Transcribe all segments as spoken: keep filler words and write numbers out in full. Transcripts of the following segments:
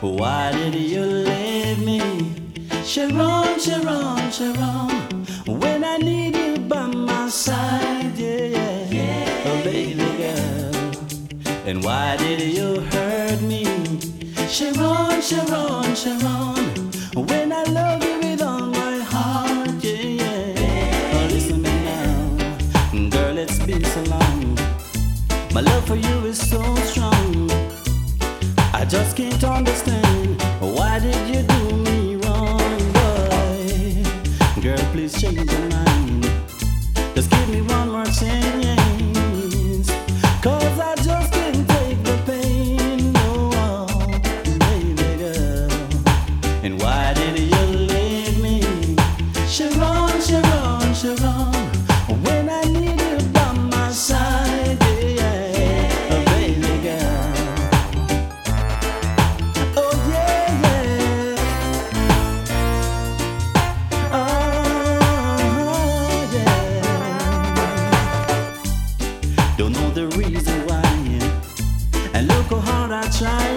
Why did you leave me? Sharon, Sharon, Sharon, when I need you by my side, yeah, yeah, yeah, oh baby girl. And why did you hurt me? Sharon, Sharon, Sharon, when I love you with all my heart, yeah, yeah. Oh, listen to me now, girl, it's been so long. My love for you is so strong. I just can't understand, why did you do me wrong, boy? Girl, please change your mind. Just give me one more chance, cause I just can't take the pain, no, baby girl. And why did you leave me? Sharon, Sharon, Sharon, when I need you by my side, yeah, yeah, oh, baby girl. Oh yeah, yeah. Oh yeah. Don't know the reason why, and look how hard I try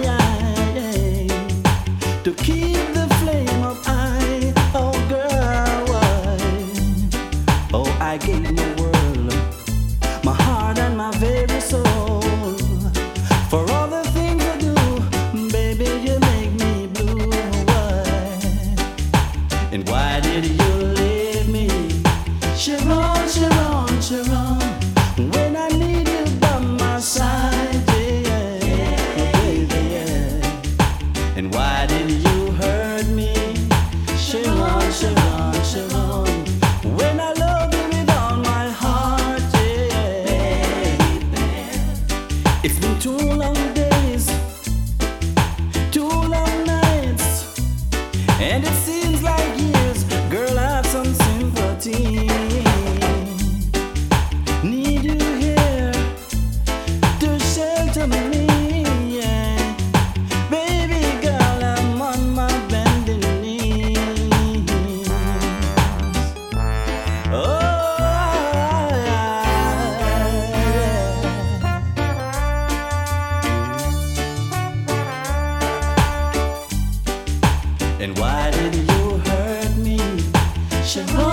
to keep the flame up high. Oh girl, why? Oh, I gave my world, my heart and my very soul, for all the things I do, baby, you make me blue. Why? And why did you leave me? Sharon, Sharon, Sharon, when I need you by my side, yeah, yeah, baby, yeah. And why did you hurt me? Sharon, Sharon, Sharon, when I love you with all my heart, yeah, baby. It's been too long days, two long nights, and it seems like years. Girl, I have some sympathy. Need you here to shelter me, yeah. Baby girl, I'm on my bending knees. Oh, yeah. And why did you hurt me? Sharon,